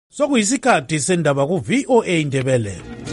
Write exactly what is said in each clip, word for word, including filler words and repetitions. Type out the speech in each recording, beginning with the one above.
Sokuyisikhathi sendaba ku V O A Indebele.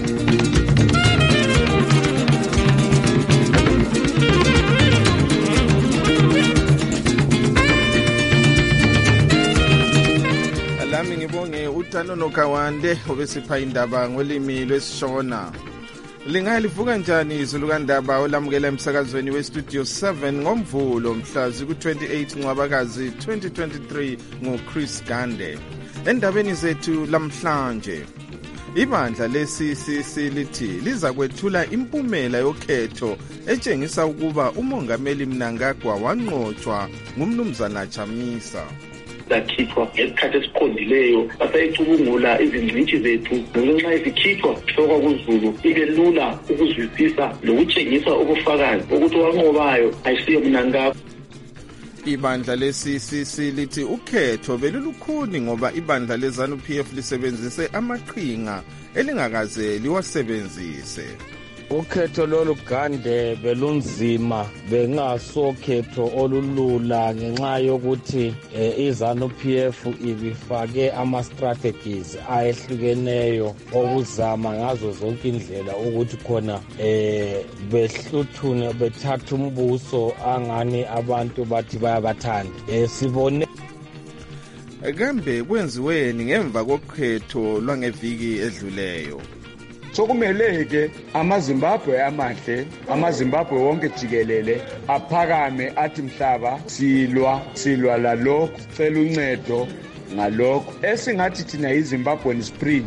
Alami ngibonge uTanono Kawande obesipha indaba ngolimi lwesishona. Lingalivuka njani izulu kandaba olamukela emsakazweni westudio seven ngomvulo mhla ziku twenty-eight Ncwabakazi twenty twenty-three ngoChris Gande. Endabeni zethu lamhlanje, ibandla le-C C C lithi liza kwethula impumela yokhetho etshengisa ukuba umongameli Mnangagwa wanqotshwa ngumnumzana Chamisa. Zakhithwa ngesikhathi esiqondileyo basayicubungula izingcitshi zethu ngenxa ezikhithwa hlokwa kuZulu ibe lula ukuzwisisa lokutshengisa ubufakazi ukuthi wanqobayo ayisiyo Mnangagwa. Ibandla le-C C C lithi ukhetho belulukhuni ngoba ibandla le-ZANU P F lisebenzise amaqhinga elingakaze liwasebenzise. Ukhetho lolu Gande belunzima bengasokhetho olulula ngenxa yokuthi iZANU P F ibifake ama-strategies ayehlukeneyo okuzama ngazo zonke indlela ukuthi khona eh behluthune bethatha umbuso angani abantu bathi bayabathanda. Eh sibone kambe kwenziweni ngemva kokhetho lwangeviki edluleyo. Sokumeleke amaZimbabwe amahle, amaZimbabwe wonke jikelele aphakame athi mhlaba silwa silwa lalokho cela uncedo ngalokho esingathi thina iZimbabwean Spring.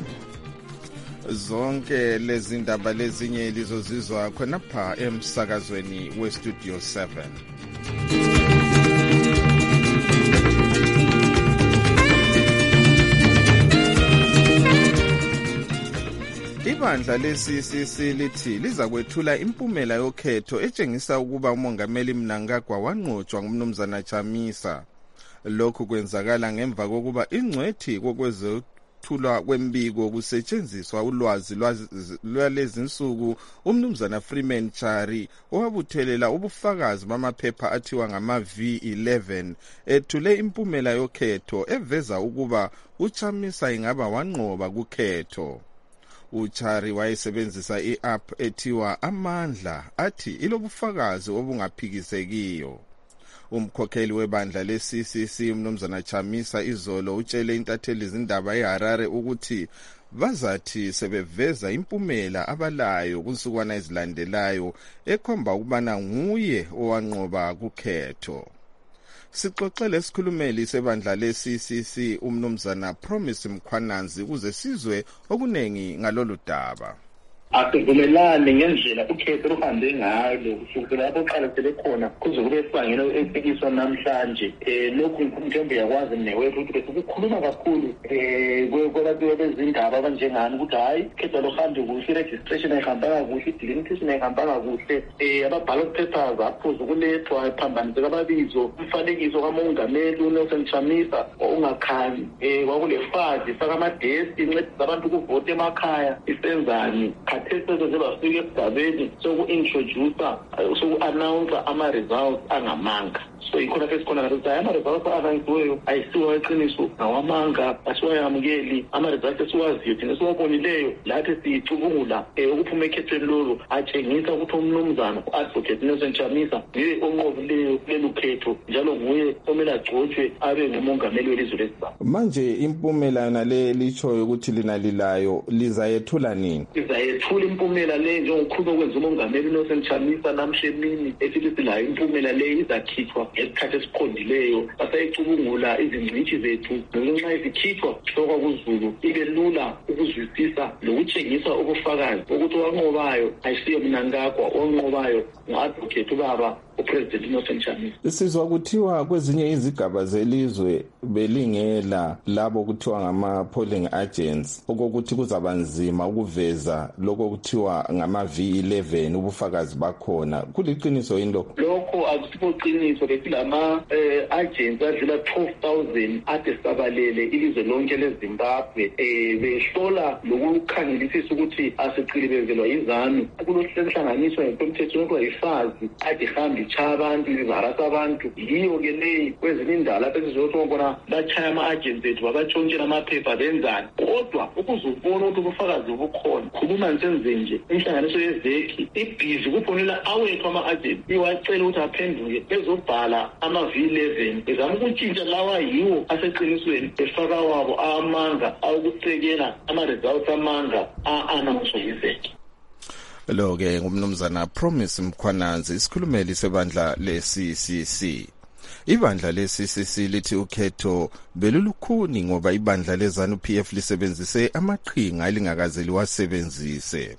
Zonke lezi ndaba lezinye lizozizwa khona pha emsakazweni westudio seven. Ibandla le-C C C lithi liza kwethula impumela yokhetho etshengisa ukuba umongameli Mnangagwa wanqotshwa ngumnumzana Chamisa. Lokhu kwenzakala ngemva kokuba ingcwethi kokwezethulwa kwembiko kusetshenziswa ulwazi lwalezi nsuku umnumzana Freeman Chari owabuthelela ubufakazi bamaphepha athiwa ngama V eleven ethule impumela yokhetho eveza ukuba uChamisa ingaba wanqoba kukhetho. Uchari wayesebenzisa i-app ethiwa Amandla athi ilobufakazi obungaphikisekiyo. Umkhokheli webandla le-C C C umnumzana Chamisa izolo utshele intatheli izindaba eHarare ukuthi bazathi sebeveza impumela abalayo kunsukwana ezilandelayo ekhomba ukubana nguye owanqoba kukhetho. Sixoxele isikhulumeli sebandla le-C C C umnumzana Promise Mkhwananzi ukuze sizwe okunengi ngalolu daba. Asivumelani ngendlela ukhetho luhambe ngayo kusukela lapho qala selekhona kuze kube sibangelo efikiswa namhlanje. Eh lokhu mthembu yakwazi newethu ukuthi ukukhuluma kakhulu eh kwekwabantu bezindaba abanjengani ukuthi hayi ukhetho luhambe kuhle, registration ayihambanga kuhle, delimitation ayihambanga kuhle, eh aba ballot papers aphuzu kulethwa phambanise kababizo umfanekiso kamongameli uNelson Chamisa ongakhani eh kwakulefazi faka amadesi incedisa abantu ukuvota emakhaya isenzani. Khathesi zebafike esigabeni soku-introducer soku-announcer ama-results angamanga. So ikhona ke sikhona ukuthi ama-results anangiweyo ayisiwa eqiniso nawamanga asiwayamukeli ama-results esiwaziyo thina esiwabonileyo lathi siyicubungula ukuphuma ekhethweni lolu atshengisa ukuthi umnumzana u-advocate Nelson Chamisa nguye onqobileyo kulelu khetho njalo nguye omele agcotshwe abe ngumongameli welizwe leZimbabwe. Manje impumela yona le litshoyo ukuthi lina lilayo lizayethula nini? Izayethula impumela le njengokhulu okwenza umongameli Nelson Chamisa namhle emini esithi layo impumela le izakhithwa ngesikhathi esiqondileyo basayicubungula izingcitshi zethu ngenxa ezikhithwa hlokwa kuZulu ibe lula ukuzwisisa lokutshengisa ubufakazi ukuthi wanqobayo ayisiyo Mnangagwa, onqobayo ngu-advocate ubaba uPresident Nelson Chamisa. Sizwa kuthiwa kwezinye izigaba zelizwe belingela labo kuthiwa ngama-polling agents okokuthi kuzabanzima ukuveza lokho kuthiwa ngama V eleven ubufakazi bakhona. Kuliqiniso yini lokho? Lokho akusipho qiniso bethi lama agents adlula twelve thousand ade sabalele ilizwe lonke leZimbabwe eh behlola lokukhangelisisa ukuthi asiqilibezelwa izanu kulohlanganiswa ngekomthetho lokho yifazi ade hamba ichaya abantu iharasa abantu yiyo ke leyi kwezinye indawo lapho sizothola bachaya ama-agents ethu babatshontshela amaphepha benzani kodwa ukuzubona ukuthi ubufakazi bukhona khuluma nisenze nje inhlanganiso yeveki ibhizi kufonela awethu ama-agents iwacela ukuthi aphenduke bezobhala ama-V eleven bezama ukutshintsha lawa yiwo aseqinisweni efaka wabo amanga awukusekela ama-results amanga a-anawunswa yiveki. Lo-ke ngumnumzana Promise Mkhwananzi, isikhulumeli sebandla le-C C C. Ibandla le-C C C lithi ukhetho belulukhuni ngoba ibandla le-ZANU-P F lisebenzise amaqhinga elingakaze liwasebenzise.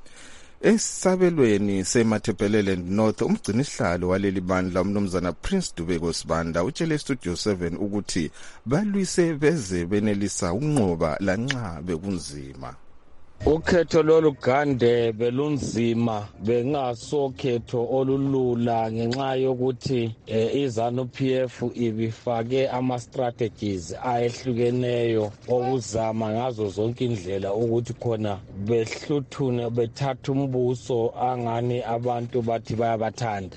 Esabelweni seMatabeleland North, umgcinisihlalo waleli bandla umnumzana Prince Dubeko Sibanda utshele Studio seven ukuthi balwise beze benelisa ukunqoba lanxa bekunzima. Ukhetho lolugande belunzima bengasokhetho olulula ngenxa yokuthi iZANU-P F ibifake ama strategies ayehlukeneyo okuzama ngazo zonke indlela ukuthi khona behluthune bethatha umbuso angani abantu bathi bayabathanda.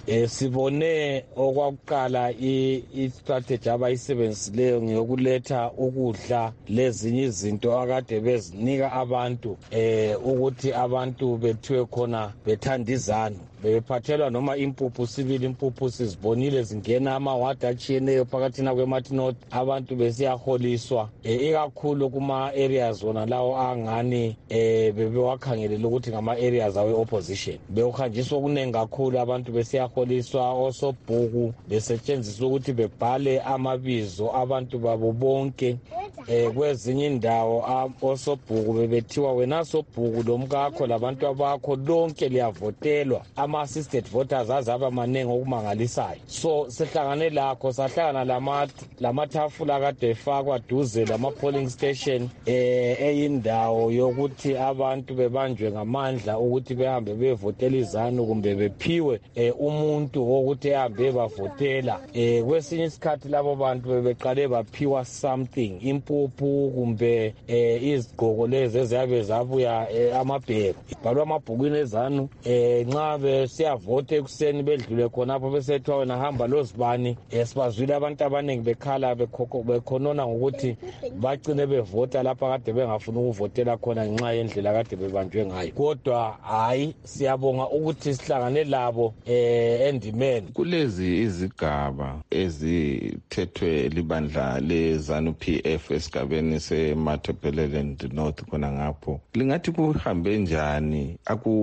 Sibone okwakuqala i strategy abayisebenzisileyo ngeyokuletha ukudla lezinye izinto akade bezinika abantu eh ukuthi abantu bethiwe khona bethanda izanu bephathelwa noma impuphu sibili impuphu sizibonile zingena amawadi atshiyeneyo phakathi kweMartinot abantu besiyaholiswa ikakhulu kuma areas wona lawo angani eh bebewakhangelela ukuthi ngama areas awe opposition bewuhanjiswa kunengi kakhulu abantu besiyaholiswa osobhuku besetshenziswa ukuthi bebhale amabizo abantu babo bonke eh kwezinye indawo osobhuku bebethiwa wena sobhuku lomkakho labantu abakho lonke liyavotelwa ama-assisted voters azaba maningi okumangalisayo. So sihlangane lakho sahlangana lama lamathafula kade efakwa duze lama-polling station eh eyindawo yokuthi abantu bebanjwe ngamandla ukuthi behambe bevotela izanu kumbe bephiwe eh, umuntu wokuthi ehambe bavotela. Eh kwesinye isikhathi labo bantu bebeqale baphiwa something impuphu kumbe eh, izigqoko lezi eziyabe zabuya eh, amabheko ibhalwa amabhukwini ezanu eh nxa besiyavote ekuseni bedlule khonapho besethiwa wena hamba lozibani esibazwile abantu abaningi bekhala bekhonona ngokuthi bagcine bevota lapha kade bengafuna ukuvotela khona ngenxa yendlela kade bebanjwe ngayo. Kodwa hayi siyabonga ukuthi sihlangane labo eh endimeni. Kulezi izigaba ezithethwe libandla le-ZANU-P F esigabeni seMatabeleland North khona ngapho lingathi kuhambe njani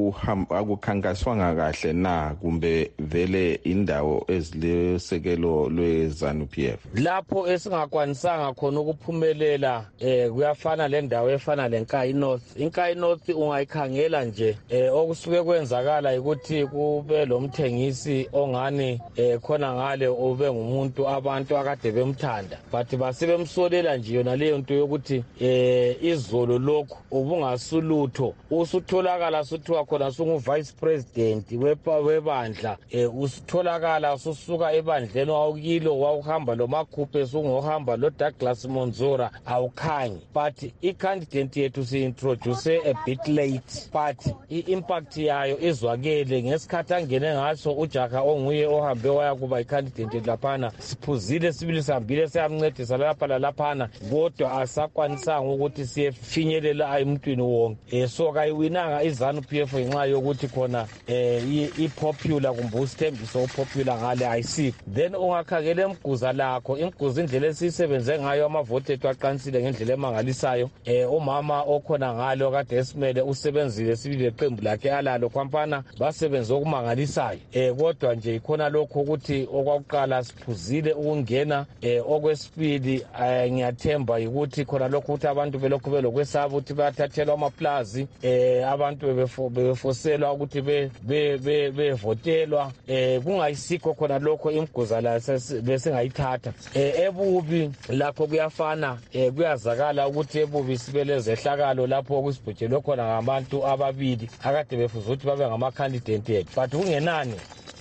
akukhankaswanga kahle na kumbe vele indawo ezilesekelo lwe-ZANU-P F lapho esingakwanisanga khona ukuphumelela eh kuyafana le ndawo efana leNkayi North. iNkayi North ungayikhangela nje eh okusuke kwenzakala ukuthi kube lomthengisi ongani eh khona ngale ube ngumuntu abantu akade bemthanda but basebemsolela nje yona leyo nto yokuthi eh izolo lokho ubungasulutho usutholakala suthiwa khona sungu vice president webandla eh usitholakala ususuka ebandleni wawukilo wawuhamba lo makhuphe sungohamba lo Douglas Monzora awukhanyi but i-candidate yethu si-introduce a bit late but i-impact yayo izwakele ngesikhathi angene ngaso uJaka onguye ohambe waya kuba i-candidate laphana siphuzile sibili sihambile siyamncedisa lapha lalaphana kodwa asakwanisanga ukuthi siyefinyelela emntwini wonke eh so kayiwinanga iZANU-P F ngenxa yokuthi khona eh i-popular kumbe usithembiso popular ngale ayisikho. Then ungakhangela emguza lakho imguza indlela esisebenze ngayo amavote ethu aqansile ngendlela emangalisayo eh umama okhona ngalo kade esimele usebenzile sibile iqembu lakhe alalo kwampana basebenza okumangalisayo eh kodwa nje ikhona lokho ukuthi okwakuqala siphuzile ukungena eh okwesibili ngiyathemba ukuthi khona lokho ukuthi abantu belokhu belokwesaba ukuthi bayathathelwa amaplazi eh abantu bebefoselwa ukuthi be be bevotelwa eh kungayisikho khona lokho imguza la besingayithatha eh ebubi lakho kuyafana eh kuyazakala ukuthi ebubi sibeleze ehlakalo lapho kusibhujelwe khona ngabantu ababili akade befuza ukuthi babe ngama candidate but kungenani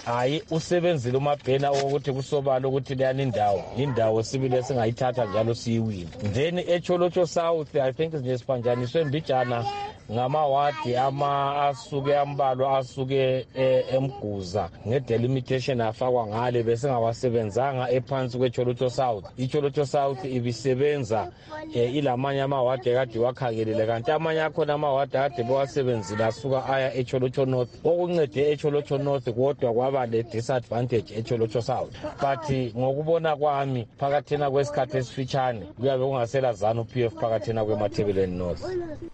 hayi usebenzile uMabhena ukuthi kusobala ukuthi leyani indawo indawo sibile singayithatha njalo siyiwini. Then eCholocho South I think nesipanjaniswe Mbijana ngamawadi ama asuke ambalwa asuke eMguza ngedelimitation afakwa ngale bese ngawasebenzanga ephansi kweCholocho South. iCholocho South ibisebenza ilamanye amawadi kade wakhangelele kanti amanye akhona amawadi kade bewasebenzile asuka aya eCholocho North. Okuncede eCholocho North kodwa kwaba le disadvantage eCholocho South. But ngokubona kwami phakathina kwesikhathi esifitshane kuyabe kungasela ZANU P F phakathina kweMathebeleni North.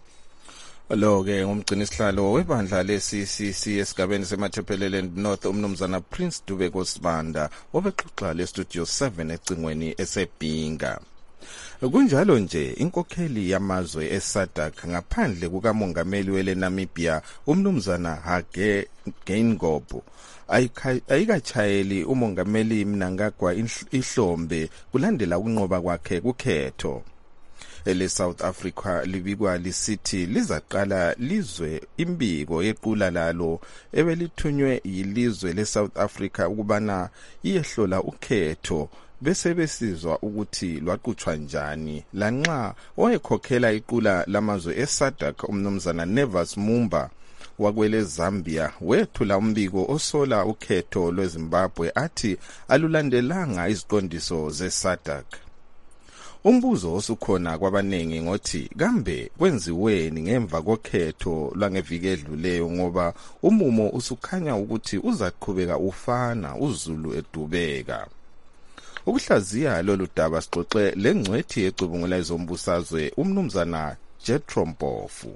Lo ke ngumgcini sihlalo webandla le-C C C esigabeni seMathebeleni North umnumzana Prince Dubeko Sibanda obexoxa le-Studio seven ecingweni eseBhinga. Kunjalo nje inkokheli yamazwe eSADC ngaphandle kukamongameli weNamibia umnumzana Hage Geingob ayikachayeli umongameli Mnangagwa ihlombe kulandela ukunqoba kwakhe kukhetho. Ele South Africa libikwa lisithi lizaqala lizwe imbiko yequla lalo ebelithunywe yilizwe leSouth Africa ukubana iyehlola ukhetho bese besizwa ukuthi lwaqutshwa njani lanxa owayekhokhela iqula lamazwe eSADC umnumzana Nevas Mumba wakwele Zambia wethula umbiko osola ukhetho lweZimbabwe athi alulandelanga iziqondiso zeSADC. Umbuzo osukhona kwabanengi ngothi kambe kwenziweni ngemva kokhetho lwangeviki edluleyo ngoba umumo usukhanya ukuthi uzaqhubeka ufana uZulu edubeka. Ukuhlaziya lolu daba sixoxe lengcwethi ecubungula ezombusazwe umnumzana Jethro Mpofu.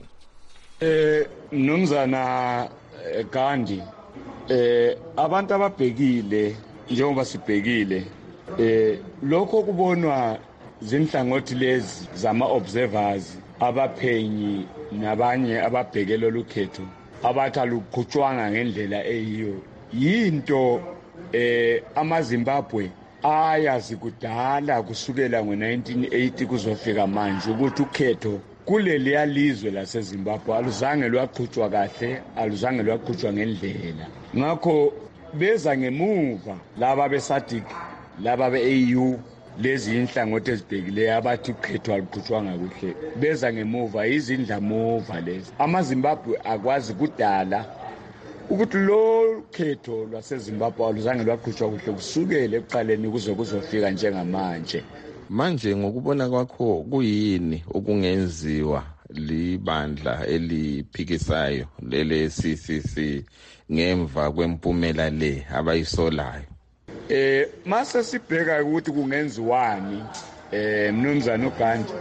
Eh mnumzana Gandhi eh abantu ababhekile njengoba sibhekile eh lokho kubonwa zinhlangothi lezi zama observers abaphenyi nabanye ababhekela lokhetho abathi aluqhutshwanga ngendlela eyiyo yinto eh amaZimbabwe ayazi kudala kusukela ngo-nineteen eighty kuzofika manje ukuthi ukhetho kuleli yalizwe laseZimbabwe aluzange lwaqhutshwa kahle aluzange lwaqhutshwa ngendlela. Ngakho beza ngemuva laba beSADC laba be-A U lezi inhlangothi ezibhekileyo abathi ukhetho aluqhutshwanga kuhle beza ngemuva izindlamuva lezi. AmaZimbabwe akwazi kudala ukuthi lo khetho lwaseZimbabwe aluzange lwaqhutshwa kuhle kusukela ekuqaleni kuze kuzofika njengamanje. Manje ngokubona kwakho kuyini okungenziwa libandla eliphikisayo lele C C C ngemva kwempumela le abayisolayo? Eh mase sibheka ukuthi kungenziwani eh mnumzana uGandhi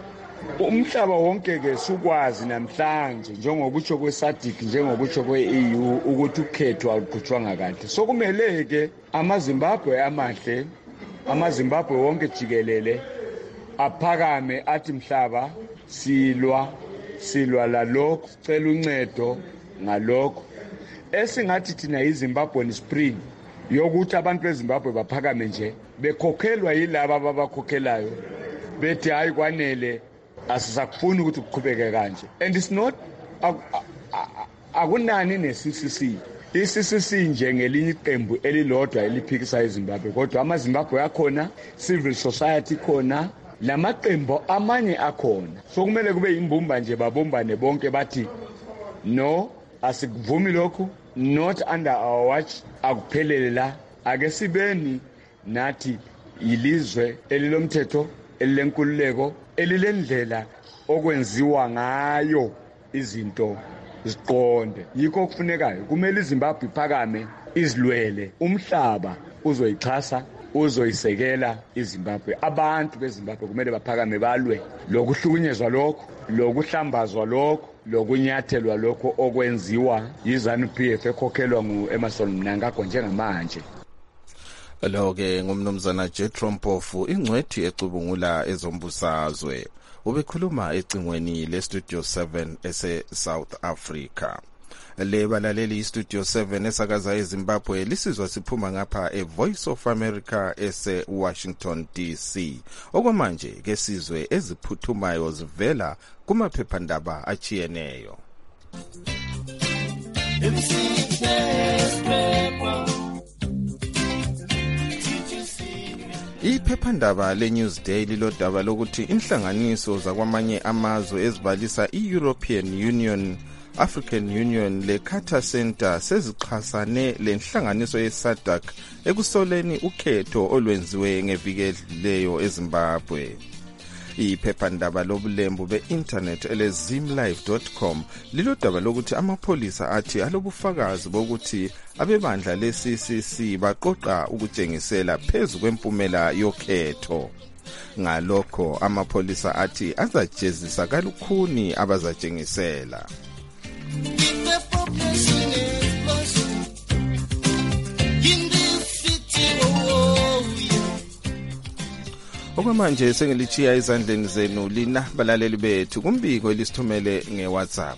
umhlaba wonke ke sukwazi namhlanje njengokutsho kweSADC njengokutsho kwe-E U ukuthi ukhetho aluqhutshwanga kahle. Sokumele ke amaZimbabwe amahle amaZimbabwe wonke jikelele aphakame athi mhlaba silwa silwa lalokho sicela uncedo ngalokho esingathi thina yiZimbabwean Spring yokuthi abantu beZimbabwe baphakame nje bekhokhelwa yilabo ababakhokhelayo bethi hayi kwanele asisakufuni ukuthi kuqhubeke kanje. And it's not akunani ne-C C C i-C C C nje ngelinye iqembu elilodwa eliphikisa iZimbabwe kodwa amaZimbabwe akhona civil society khona lamaqembu amanye akhona. So kumele kube imbumba nje babumbane bonke bathi no asikuvumi lokhu not under our watch akuphelele la ake sibeni nathi yilizwe elilomthetho elilenkululeko elilendlela okwenziwa ngayo izinto ziqonde. Yikho kufunekayo kumele iZimbabwe iphakame izilwele umhlaba uzoyichasa uzoyisekela iZimbabwe. Abantu beZimbabwe kumele baphakame balwe lokuhlukunyezwa lokho lokuhlambazwa lokho lokunyathelwa lokho okwenziwa yiZANU P F ekhokhelwa nguEmmerson Mnangagwa njengamanje. Lo ke ngumnumzana Jethro Mpofu ingcwethi ecubungula ezombusazwe ubekhuluma ecingweni leStudio seven ese South Africa. Le balaleli iStudio seven esakaza eZimbabwe lisizwa siphuma ngapha eVoice of America ese Washington D C. Okwamanje ke sizwe eziphuthumayo zivela kumaphephandaba achiyeneyo. Iphephandaba le-Newsday lilodaba lokuthi inhlanganiso zakwamanye amazwe ezibalisa i-European Union, African Union le-Carter Center sezixhasane lenhlanganiso ye-SADC ekusoleni ukhetho olwenziwe ngeviki edluleyo eZimbabwe. Iphephandaba lobulembu be-internet ele-zimlive dot com lilodaba lokuthi amapholisa athi alobufakazi bokuthi abebandla le-C C C baqoqa ukutshengisela phezu kwempumela yokhetho. Ngalokho amapholisa athi azajezisa kalukhuni abazatshengisela. Okwamanje sengilichiya izandleni zenu lina balaleli bethu kumbiko elisithumele ngeWhatsApp.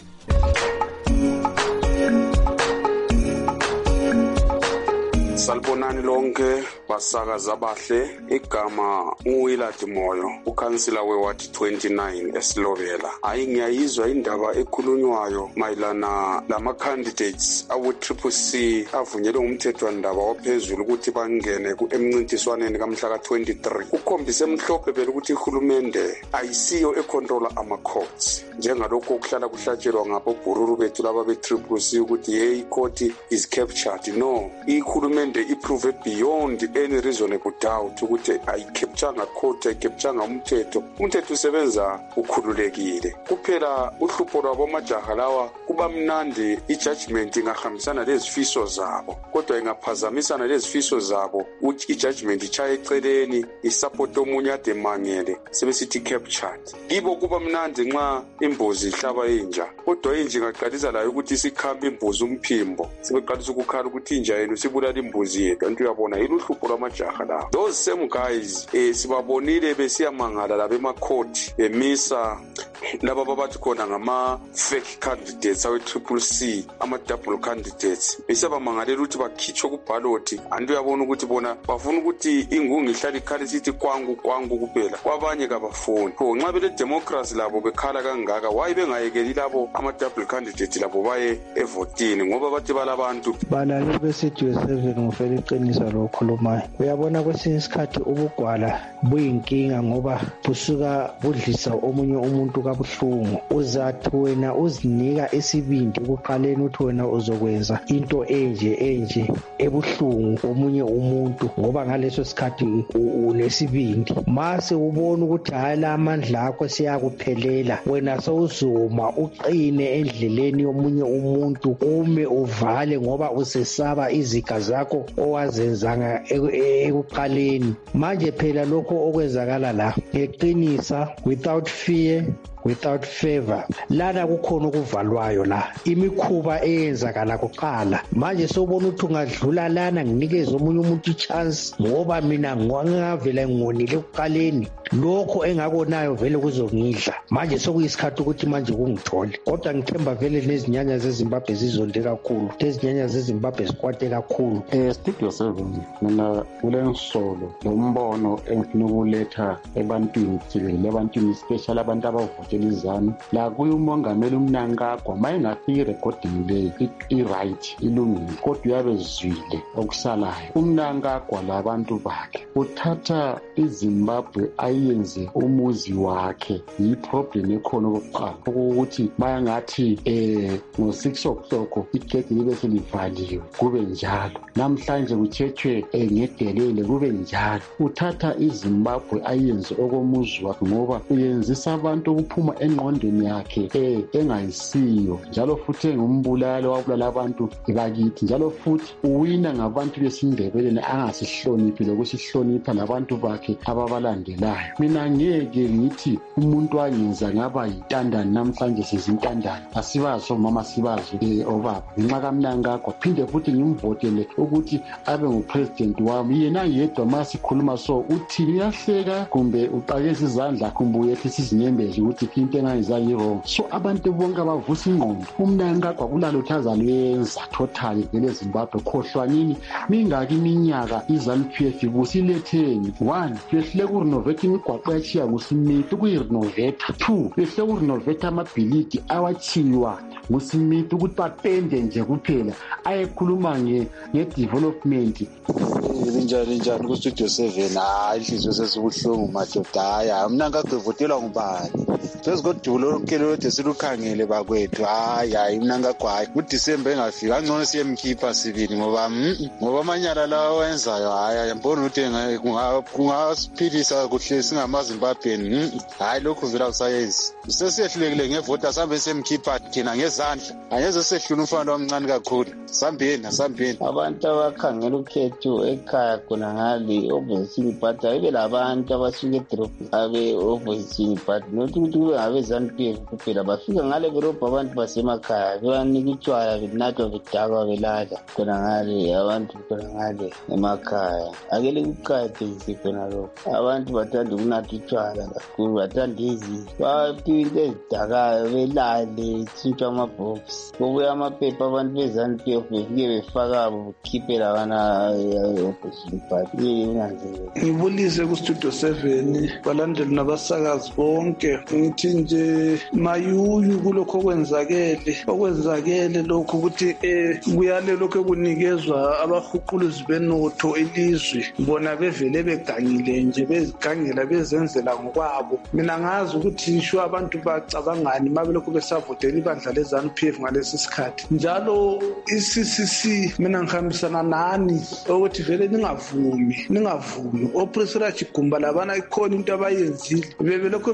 Salibonani lonke basakazi abahle, igama uWillard Moyo, ukhansila weward twenty-nine eSlovela. Hayi ngiyayizwa indaba ekhulunywayo mayelana lama candidates awu Triple C avunyelwe ngumthethwandaba ophezulu ukuthi bangene emncintiswaneni kamhla ka twenty-three. Ukhombise emhlophe bele ukuthi ihulumende ayisiyo econtrola ama courts. Njengalokho okuhlala kuhlatshelwa ngabo bhururu bethu laba be Triple C ukuthi hey court is captured. No, ihulumende iprove beyond any reasonable doubt ukuthi ayicapturanga court, ayicapturanga umthetho. Umthetho usebenza ukhululekile. Kuphela uhlupho lwabo majaha lawa kuba mnandi ijudgment ingahambisana lezifiso zabo, kodwa ingaphazamisana lezifiso zabo uthi ijudgment ichaye eceleni isupport omunye ade mangele sebesithi captured. Kibo kuba mnandi nxa imbuzi ihlaba inja, kodwa inja ingaqalisa layo ukuthi isikhamba imbuzi umphimbo, sebeqalisa ukukhala ukuthi inja yenu sibulala imbuzi yethu. Antu uyabona iluhlupho lwamajaha la. Those same guys eh sibabonile besiyamangala labe ema court bemisa laba babathi khona ngama fake candidates awe Triple C, ama double candidates. Besabamangalela ukuthi bakhitshwe ku ballot. Antu uyabona ukuthi bona bafuna ukuthi ingungu ihlala ikhali sithi kwangu kwangu kuphela. Kwabanye kabafuni. Pho nxa bele democracy labo bekhala kangaka, why bengayekeli labo ama double candidate labo baye evotini ngoba bathi balabantu balaleli beSitudio seven ngofela iqiniso lokhulumayo. Uyabona kwesinye isikhathi ubugwala buyinkinga ngoba busuka budlisa omunye umuntu kabuhlungu. Uzathi wena uzinika isibindi kuqaleni uthi wena uzokwenza into enje enje ebuhlungu omunye umuntu ngoba ngaleso sikhathi unesibindi. Mase ubona ukuthi hayi la amandla akho siyakuphelela, wena sowuzuma uqine endleleni yomunye umuntu ume uvale ngoba usesaba iziga zakho owazenzanga ekuqaleni. Manje phela lokho okwenzakala la ngeqinisa, without fear, without favor, lana kukhona ukuvalwayo la. Imikhuba eyenzakala kuqala manje sobona ukuthi ungadlula lana nginikeze omunye umuntu ichance ngoba mina ngwangavela ngonile kuqaleni, lokho engakonayo vele kuzongidla. Manje sokuyisikhathi ukuthi manje kungithole, kodwa ngithemba vele lezinyanya zeZimbabwe zizonde kakhulu, lezinyanya zeZimbabwe zikwate kakhulu. eh Studio seven mina kulensolo lombono engifuna ukuletha ebantwini jikelele, ebantwini especially abantu abavotela izanu la kuye umongameli uMnangagwa mayengafika irecording le i-right ilungile, kodwa uyabe zwile okusalayo. uMnangagwa labantu bakhe uthatha iZimbabwe ayenze umuzi wakhe. Yiproblem ekhona okokuqala ukuthi bayangathi eh ngo six o'clock igedi libe selivaliwe kube njalo, namhlanje kuthethwe ngedelele kube njalo. Uthatha iZimbabwe ayenze okomuzi wakhe ngoba uyenzisa abantu ukuphuma engqondweni yakhe eh engayisiyo, njalo futhi engumbulalo wabulala abantu bakithi, njalo futhi uwina ngabantu besindebeleni angasihloniphi lokusihlonipha nabantu bakhe ababalandelayo. Mina ngeke ngithi umuntu wangenza ngaba yintandane namhlanje sizintandane, asibazo mama sibazo eh obaba ngenxa kaMnangagwa. Phinde futhi ngimvotele ukuthi abe ngupresident wami, yena yedwa masikhuluma so uthi uyahleka kumbe uqakeza izandla kumbe uyehlisa izinyembezi ukuthi into engayizange wrong. So abantu bonke abavusa ingqondo, uMnangagwa kulalo thazalo yenza totally vele Zimbabwe khohlwanini mingaki iminyaka iZANU-P F busiletheni. One, behle ku renovate imigwaqo yachiya nguSmith kuyirenovate. Two, behle ku renovate amabhilidi awachiwa nguSmith ukuthi bapende nje kuphela, ayekhuluma nge nge development. njani njani ku Studio seven. Hayi inhliziyo sesibuhlungu madoda. Hayi mina ngagqivotelwa ngubani. Sesigodulo lokukelo lode silukhangele bakwethu. Hayi hayi mina ngagwayi. UDecember engafika ngcono siyemkhipha sibili ngoba ngoba amanyala lawo wenzayo hayi yambona ukuthi kungasiphilisa kuhle singamaZimbabwean. Hayi lokhu vela kusayenzi. Sesiyehlulekile ngevota sambe semkhipha thina ngezandla. Angeze sehlula umfana omncane kakhulu. Sambeni sambeni. Abantu abakhangela ukhetho ekhaya khona ngali opposition party ayibe labantu abasuka edrop abe opposition party nokuthi ukuthi kube ngabezantu P F kuphela bafika ngale group abantu basemakhaya bebanika utshwala benathwa bedakwa belala khona ngale abantu khona ngale emakhaya akele kuqede isikhona lokho abantu bathanda ukunatha utshwala kakhulu bathanda izi bathi into ezidakayo belale sintshwa amabhox kubuya amaphepha abantu bezantu P F befike befaka ukhiphela bana opposition party. Ngibulise ku Studio seven balandeli nabasakazi bonke ngithi nje mayuyu kulokho kwenzakele okwenzakele lokho ukuthi eh kuyale lokho kunikezwa abahuquluzi benotho elizwe bona bevele begangile nje bezigangela bezenzela ngokwabo. Mina ngazi ukuthi isho abantu bacabangani mabelokho besavotela ibandla lezanu P F ngalesi sikhathi njalo i-C C C mina ngihambisana nani ukuthi vele ningavumi ningavumi opresira chigumba labana ikhona into abayenzile bebe lokho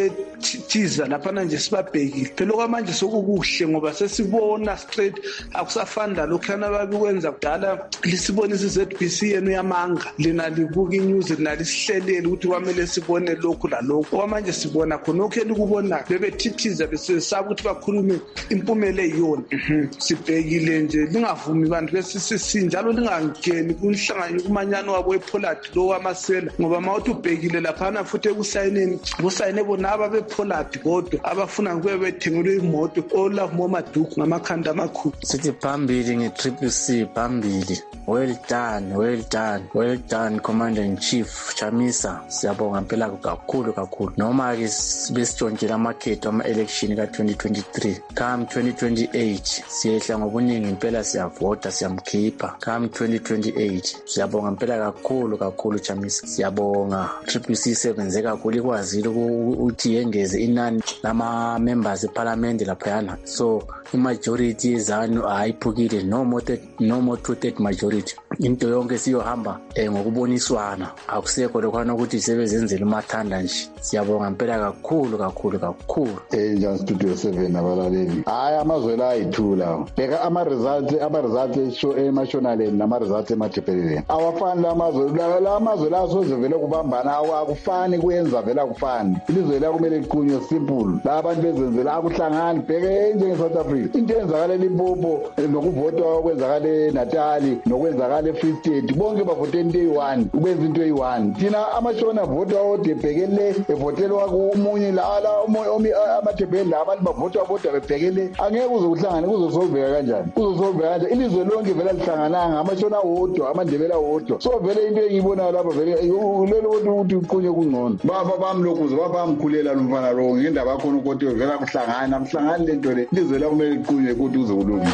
bethiza lapha nje sibabhekile phela kwamanje sokukuhle ngoba sesibona straight akusafanda lokhana babikwenza kudala lisibonisa Z B C yenu yamanga lina libuka inews lina lisihlelele ukuthi kwamele sibone lokhu la lokho kwamanje sibona khona okhe likubona bebethithiza besesaba ukuthi bakhulume impumela eyona sibhekile nje lingavumi abantu besisi njalo lingangeni kunhlangano kumanyano wabo ePolati lo wamasela ngoba mawuthi ubhekile laphana futhi ekusayineni kusayine bona ababePolati kodwa abafuna kube bethengelwe imoto Olaf Momaduku ngamakhanda amakhulu. Sithi phambili nge-Triple C phambili. Well done, well done, well done Commander in Chief Chamisa. Siyabonga impela kakhulu kakhulu. Noma ke besitshontshela amakhetho ama-election ka twenty twenty-three. Come twenty twenty-eight siyehla ngobuningi impela siyavota siyamkhipha. Come twenty twenty-eight siyabonga impela kakhulu kakhulu Chamisa. Siyabonga Triple C sevenze kakhulu ikwazile ukuthi yengeze inani lama members eParliament laphayana. So imajority yezanu ayiphukile no more no more two-third majority. Into yonke siyohamba eh ngokuboniswana akusekho lokhana ukuthi sebezenzele umathanda nje. Siyabonga impela kakhulu kakhulu kakhulu. Eh nja Studio seven abalaleli. Hayi amazwe la ayithula. Bheka ama results ama results show emashonaleni nama results emathepheleni. Awafani la amazwe la amazwe la sozevele kubambana akufani kuyenza vela kufani. Ilizwe la kumele liqunywe simple. La abantu bezenzela akuhlangani bheke njenge South Africa. Into enzakala eLimpopo nokuvota okwenzakala eNatali nokwenzakala eFree State bonke bavote into eyi-one ukwenza into eyi-one. Thina amashona vota ode bhekele evotelwa kumunye la la amathebheli la abantu bavota bodwa bebhekele angeke kuze kuhlangane kuzosolveka kanjani kuzosolveka kanjani ilizwe lonke vele lihlangananga amashona wodwa amandebela wodwa. So vele into engiyibonayo lapha vele lelo ukuthi uqunye kungcono baba bami lokhuze baba bamkhulela lo mfana lo ngendaba yakhona ukuthi vele kuhlangana mhlangani lento le ilizwe la kumele liqunywe ukuthi uze kulunge.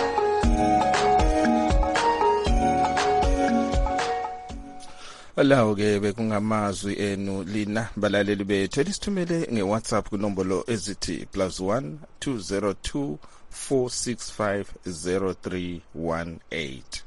Alawo ke bekungamazwi enu lina balaleli bethu elisithumele ngeWhatsApp kunombolo ezithi plus one two zero two four six five zero three one eight.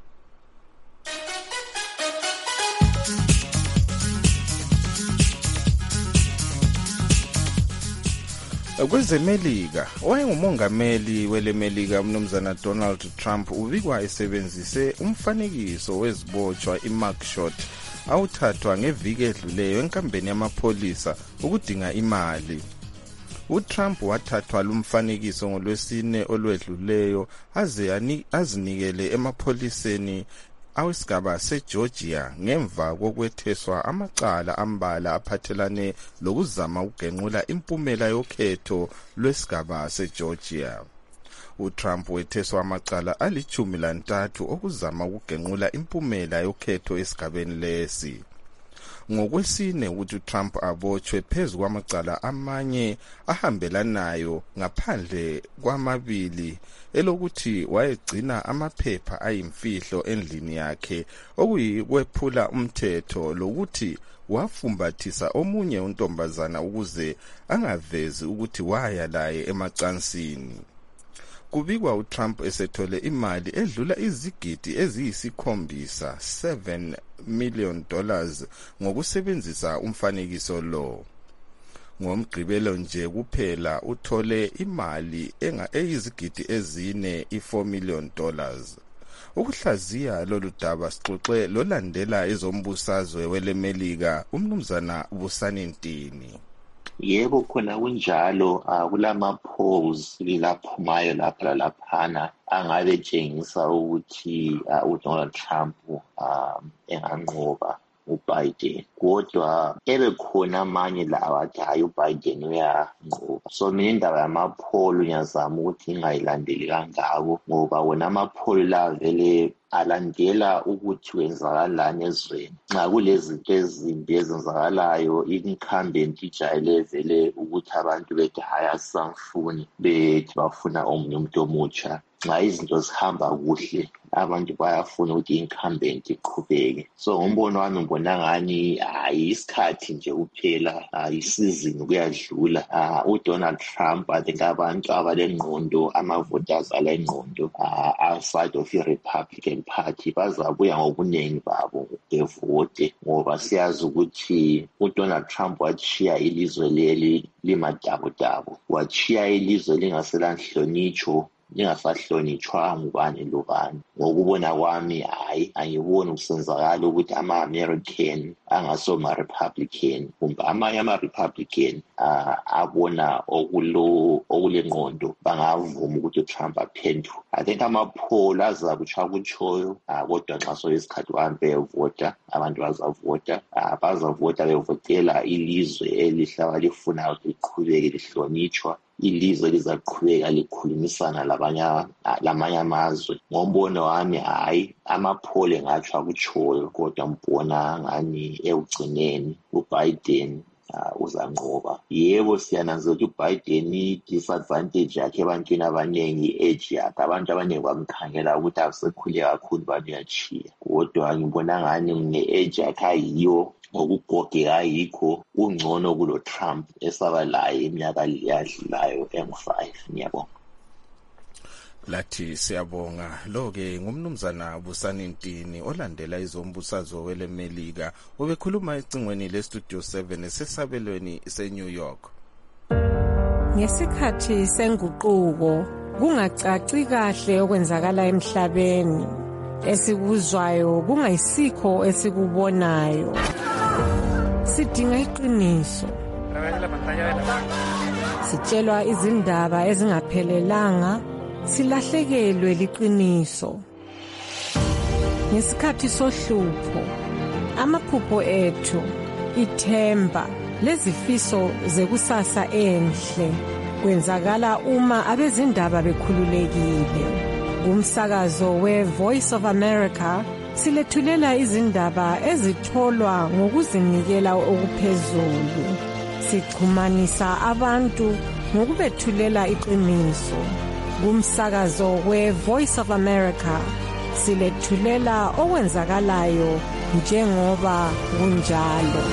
Kwezemelika wayengumongameli welemelika umnumzana Donald Trump ubikwa esebenzise umfanekiso wezibotshwa iMugshot awuthathwa ngeviki edluleyo enkambeni yamapholisa ukudinga imali. uTrump wathathwa lumfanekiso ngolwesine olwedluleyo aze azinikele emapholiseni awesigaba seGeorgia ngemva kokwetheswa amacala ambala aphathelane lokuzama ukugenqula impumela yokhetho lwesigaba seGeorgia. uTrump wetheswa amacala alichumi lantathu okuzama ukugenqula impumela yokhetho esigabeni lesi. Ngokwesine ukuthi uTrump abotshwe phezu kwamacala amanye ahambelanayo ngaphandle kwamabili elokuthi wayegcina amaphepha ayimfihlo endlini yakhe okuyikwephula umthetho lokuthi wafumbathisa omunye untombazana ukuze angavezi ukuthi waya laye emacansini. Kubikwa uTrump esethole imali edlula izigidi eziyisikhombisa seven million dollars ngokusebenzisa umfanekiso lo. Ngomgqibelo nje kuphela uthole imali enga eyizigidi ezine i-four million dollars. Ukuhlaziya lolu daba sixoxe lolandela ezombusazwe welemelika umnumzana Busani Ntini. Yebo khona kunjalo kulama polls laphumayo lapha lalaphana angabe tshengisa ukuthi uDonald Trump enganqoba uBiden kodwa ebe khona amanye lawa athi hayi uBiden uyanqoba. So mina indaba yamapholo ngiyazama ukuthi ingayilandeli kangako ngoba wona amapholo la vele alandela ukuthi wenzakalani ezweni. Nxa kulezinto ezimbi ezenzakalayo incumbent ijayele vele ukuthi abantu bethi hayi asamfuni bethi bafuna omunye umuntu omutsha. Nxa izinto zihamba kuhle abantu bayafuna ukuthi incumbent iqhubeke. So ngombono wami ngibona ngani hayi isikhathi nje kuphela isizini kuyadlula. uDonald Trump I think abantu abalengqondo ama-voters alengqondo outside of i-Republican Party bazabuya ngobuningi babo bevote ngoba siyazi ukuthi uDonald Trump wachiya ilizwe leli limadabodabo, wachiya ilizwe lingaselanhlonitsho lingasahlonitshwa ngubani lobani. Ngokubona kwami hayi angiboni ukusenzakala ukuthi ama-American angasoma-Republican kumbe amanye ama-Republican abona okulo okulengqondo bangavuma ukuthi uTrump aphenduke. I think amapholo azakutsha kutshoyo kodwa nxa soyisikhathi bahambe beyovota abantu bazavota bazavota bevotela ilizwe elihlaba lifunayo ukuthi liqhubeke lihlonitshwa, ilizwe lizaqhubeka likhulumisana labanye lamanye amazwe. Ngombono wami hayi amapholo engatsho akutshoyo kodwa mbona ngani ekugcineni uBiden uzanqoba. Yebo siyananzela ukuthi uBiden i-disadvantage yakhe ebantwini abaningi i-age yakhe, abantu abaningi bamkhangela ukuthi asekhule kakhulu bayachiya kodwa ngibona ngani ne-age yakhe ayiyo ngokugogeka ayikho ungcono kulo Trump esaba laye iminyaka liyadlulayo M five. Ngiyabonga. Lathi siyabonga. Lo-ke ngumnumzana Busani Ntini olandela izombusazwe welemelika obekhuluma ecingweni lestudio seven esesabelweni seNew York. Ngesikhathi senguquko kungacaci kahle okwenzakala emhlabeni, esikuzwayo kungayisikho esikubonayo. Sidinga iqiniso. Sitshelwa izindaba ezingaphelelanga, silahlekelwe liqiniso. Ngesikhathi sohlupho, amaphupho ethu, ithemba, lezifiso zekusasa enhle kwenzakala uma abezindaba bekhululekile. Kumsakazo we-Voice of America silethulela izindaba ezitholwa ngokuzinikela okuphezulu. Sixhumanisa abantu ngokubethulela iqiniso. Kumsakazo we-Voice of America silethulela okwenzakalayo njengoba kunjalo.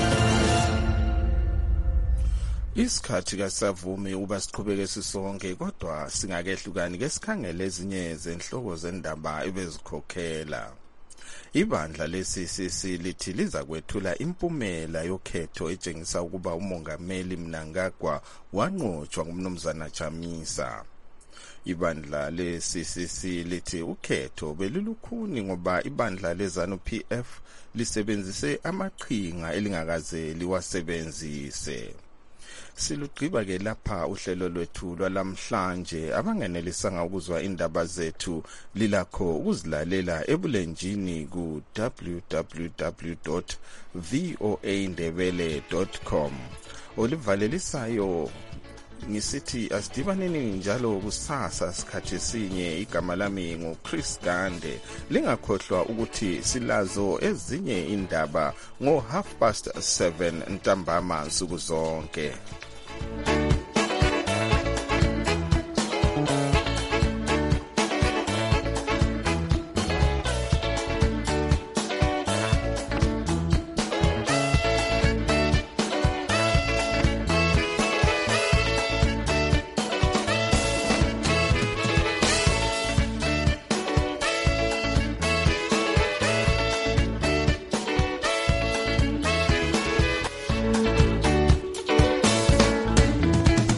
Isikhathi kasavumi uba siqhubeke sisonke kodwa singakehlukani ke sikhangele ezinye zenhloko zendaba ebezikhokhela. Ibandla le-C C C lithi liza kwethula impumela yokhetho etshengisa ukuba umongameli Mnangagwa wanqotshwa ngumnumzana Chamisa. Ibandla le-C C C lithi ukhetho belulukhuni ngoba ibandla le-ZANU P F lisebenzise amaqhinga elingakaze liwasebenzise. Silugqiba ke lapha uhlelo lwethu lwalamhlanje. Abangenelisanga ukuzwa indaba zethu lilakho ukuzilalela ebulenjini ku w w w dot voa ndebele dot com. Olivalelisayo ngisithi asidibaneni njalo kusasa sikhathi sinye. Igama lami nguChris Gande. Lingakhohlwa ukuthi silazo ezinye indaba ngo half past seven ntambama nsuku zonke.